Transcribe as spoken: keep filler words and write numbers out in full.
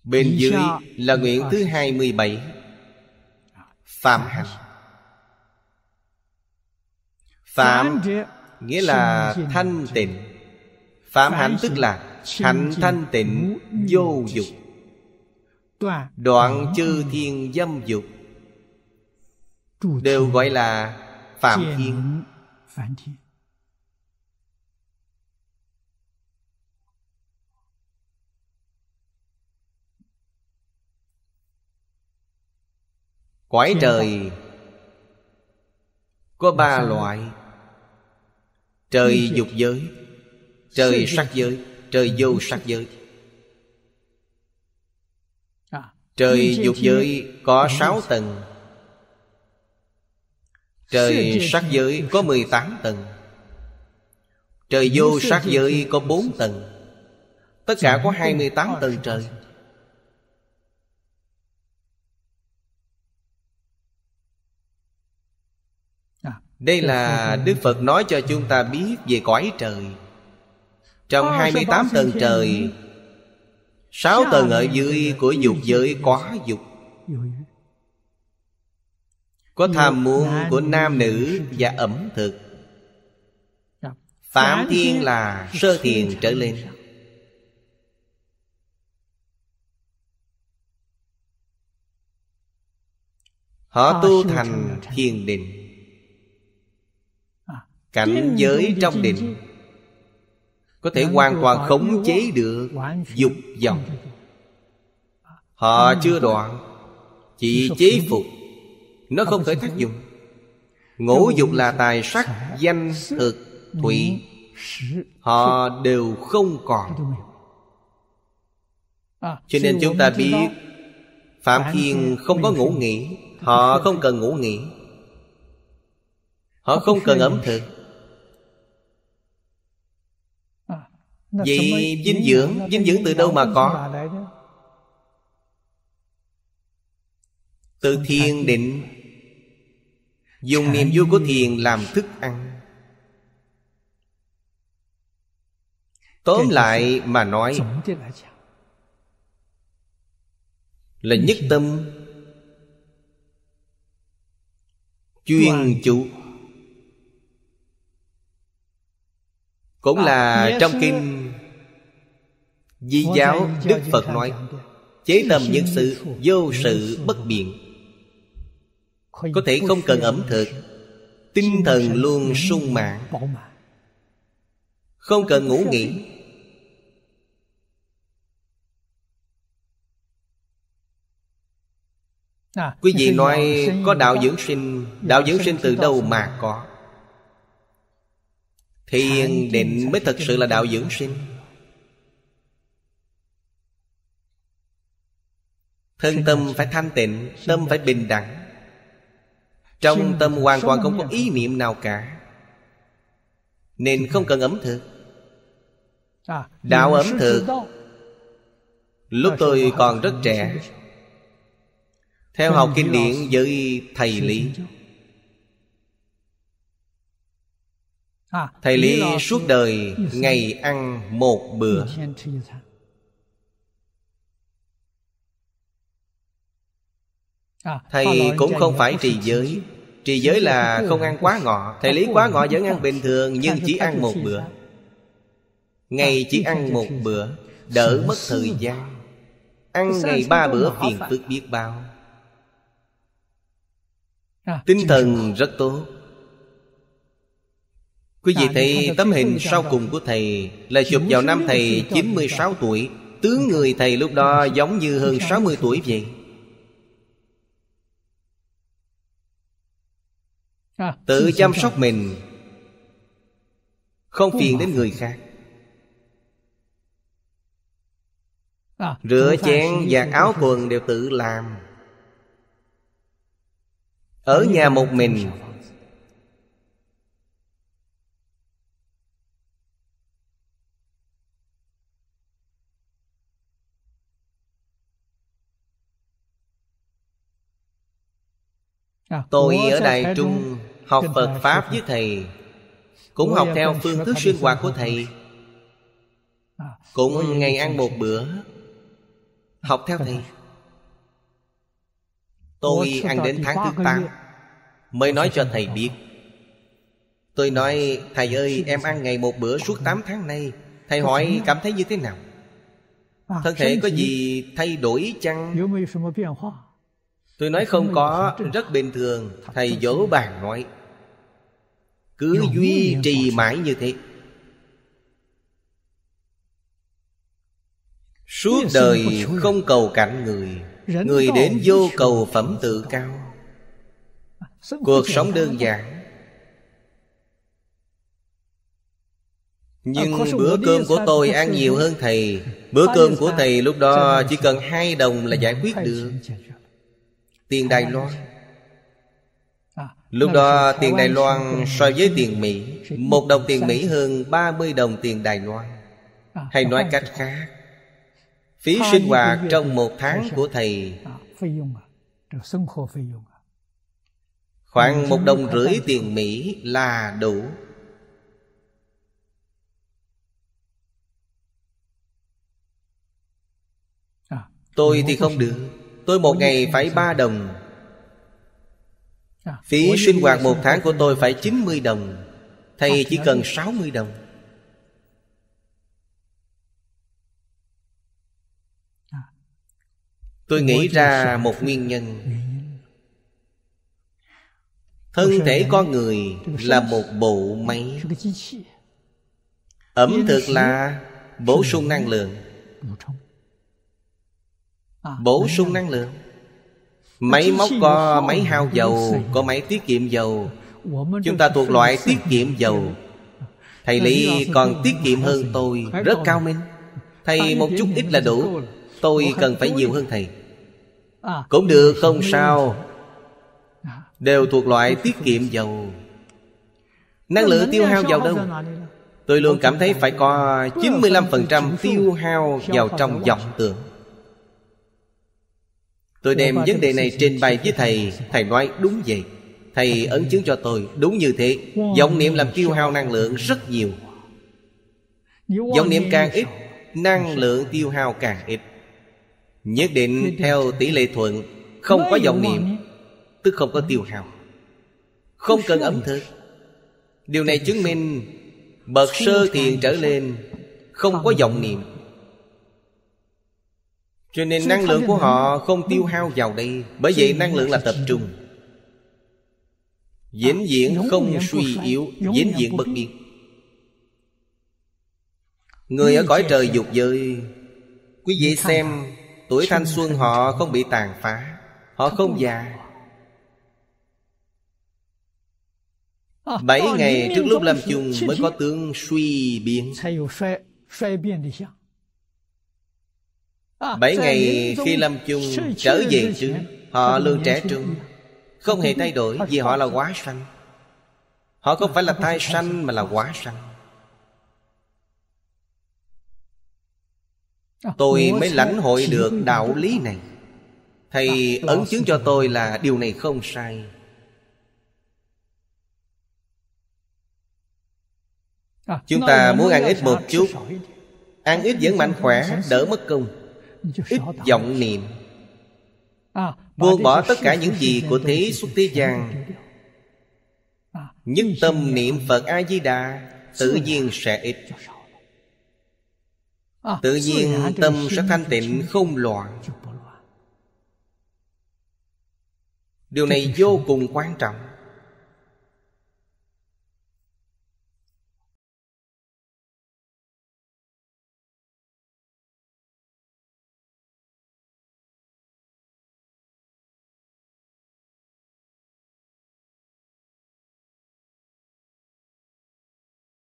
Bên dưới là nguyện thứ hai mươi bảy, Phạm hạnh. Phạm nghĩa là thanh tịnh. Phạm hạnh tức là hạnh thanh tịnh vô dục, đoạn chư thiên dâm dục, đều gọi là Phạm Thiên. Cõi trời có ba loại: trời dục giới, trời sắc giới, trời vô sắc giới. Trời dục giới có sáu tầng, trời sắc giới có mười tám tầng, trời vô sắc giới có bốn tầng. Tất cả có hai mươi tám tầng trời. Đây là Đức Phật nói cho chúng ta biết về cõi trời. Trong hai mươi tám tầng trời, sáu tầng ở dưới của dục giới có dục, có tham muốn của nam nữ và ẩm thực. Phạm Thiên là sơ thiền trở lên. Họ tu thành thiền định, cảnh giới trong định, có thể hoàn toàn khống chế được dục vọng. Họ chưa đoạn, chỉ chế phục, nó không khởi tác dụng. Ngũ dục là tài sắc, danh, thực, thủy, họ đều không còn. Cho nên chúng ta biết Phạm Thiên không có ngủ nghỉ. Họ không cần ngủ nghỉ, họ không cần ẩm thực. Vậy dinh dưỡng, dinh dưỡng từ đâu mà có? Từ thiền định. Dùng niềm vui của thiền làm thức ăn. Tóm lại mà nói là nhất tâm, chuyên chú. Cũng là trong kinh Di Giáo, Đức Phật nói chế tâm nhất sự, vô sự bất biện. Có thể không cần ẩm thực, tinh thần luôn sung mãn, không cần ngủ nghỉ. Quý vị nói có đạo dưỡng sinh. Đạo dưỡng sinh từ đâu mà có? Thiền định mới thật sự là đạo dưỡng sinh. Thân tâm phải thanh tịnh, tâm phải bình đẳng. Trong tâm hoàn toàn không có ý niệm nào cả, nên không cần ẩm thực. Đạo ẩm thực, lúc tôi còn rất trẻ, theo học kinh điển với thầy Lý. Thầy Lý suốt đời ngày ăn một bữa. Thầy cũng không phải trì giới. Trì giới là không ăn quá ngọ. Thầy Lý quá ngọ vẫn ăn bình thường, nhưng chỉ ăn một bữa. Ngày chỉ ăn một bữa, đỡ mất thời gian. Ăn ngày ba bữa phiền phức biết bao. Tinh thần rất tốt. Quý vị thấy tấm hình sau cùng của thầy là chụp vào năm thầy chín mươi sáu tuổi. Tướng người thầy lúc đó giống như hơn sáu mươi tuổi vậy. Tự chăm sóc mình, không phiền đến người khác. Rửa chén, giặt áo quần đều tự làm. Ở nhà một mình. Tôi ở Đài Trung học Phật Pháp với thầy, cũng học theo phương thức sinh hoạt của thầy, cũng ngày ăn một bữa. Học theo thầy. Tôi ăn đến tháng thứ tám mới nói cho thầy biết. Tôi nói thầy ơi, em ăn ngày một bữa suốt tám tháng nay. Thầy hỏi cảm thấy như thế nào? Thân thể có gì thay đổi chăng? Tôi nói không có, rất bình thường. Thầy dỗ bàn nói cứ duy trì mãi như thế, suốt đời không cầu cạnh người. Người đến vô cầu phẩm tự cao. Cuộc sống đơn giản. Nhưng bữa cơm của tôi ăn nhiều hơn thầy. Bữa cơm của thầy lúc đó chỉ cần hai đồng là giải quyết được. Tiền Đài Loan, lúc đó tiền Đài Loan so với tiền Mỹ, một đồng tiền Mỹ hơn ba mươi đồng tiền Đài Loan. Hay nói cách khác, phí sinh hoạt trong một tháng của thầy khoảng một đồng rưỡi tiền Mỹ là đủ. Tôi thì không được. Tôi một ngày phải ba đồng. Phí sinh hoạt một tháng của tôi phải chín mươi đồng. Thầy chỉ cần sáu mươi đồng. Tôi nghĩ ra một nguyên nhân. Thân thể con người là một bộ máy. Ẩm thực là bổ sung năng lượng. Bổ sung năng lượng. Máy móc có máy hao dầu, có máy tiết kiệm dầu. Chúng ta thuộc loại tiết kiệm dầu. Thầy Lý còn tiết kiệm hơn tôi, rất cao minh. Thầy một chút ít là đủ. Tôi cần phải nhiều hơn thầy. Cũng được, không sao. Đều thuộc loại tiết kiệm dầu. Năng lượng tiêu hao vào đâu? Tôi luôn cảm thấy phải có chín mươi lăm phần trăm tiêu hao vào trong vọng tưởng. Tôi đem vấn đề này trình bày với thầy. Thầy nói đúng vậy. Thầy ấn chứng cho tôi đúng như thế. Vọng niệm làm tiêu hao năng lượng rất nhiều. Vọng niệm càng ít, năng lượng tiêu hao càng ít. Nhất định theo tỷ lệ thuận. Không có vọng niệm tức không có tiêu hao, không cần ẩm thực. Điều này chứng minh bậc sơ thiện trở lên không có vọng niệm, cho nên năng lượng của họ không tiêu hao vào đây. Bởi vậy năng lượng là tập trung, vĩnh viễn không suy yếu, vĩnh viễn bất biến. Người ở cõi trời dục giới, quý vị xem, tuổi thanh xuân họ không bị tàn phá, họ không già. Bảy ngày trước lúc lâm chung mới có tướng suy biến. Bảy ngày khi lâm chung trở về trước, họ luôn trẻ trung, không hề thay đổi, vì họ là hóa sanh. Họ không phải là thai sanh mà là hóa sanh. Tôi mới lãnh hội được đạo lý này. Thầy ấn chứng cho tôi là điều này không sai. Chúng ta muốn ăn ít một chút, ăn ít vẫn mạnh khỏe, đỡ mất công. Ít vọng niệm, buông bỏ tất cả những gì của thế xuất thế gian, nhất tâm niệm Phật A-di-đà, tự nhiên sẽ ít. Tự nhiên tâm sẽ thanh tịnh không loạn. Điều này vô cùng quan trọng.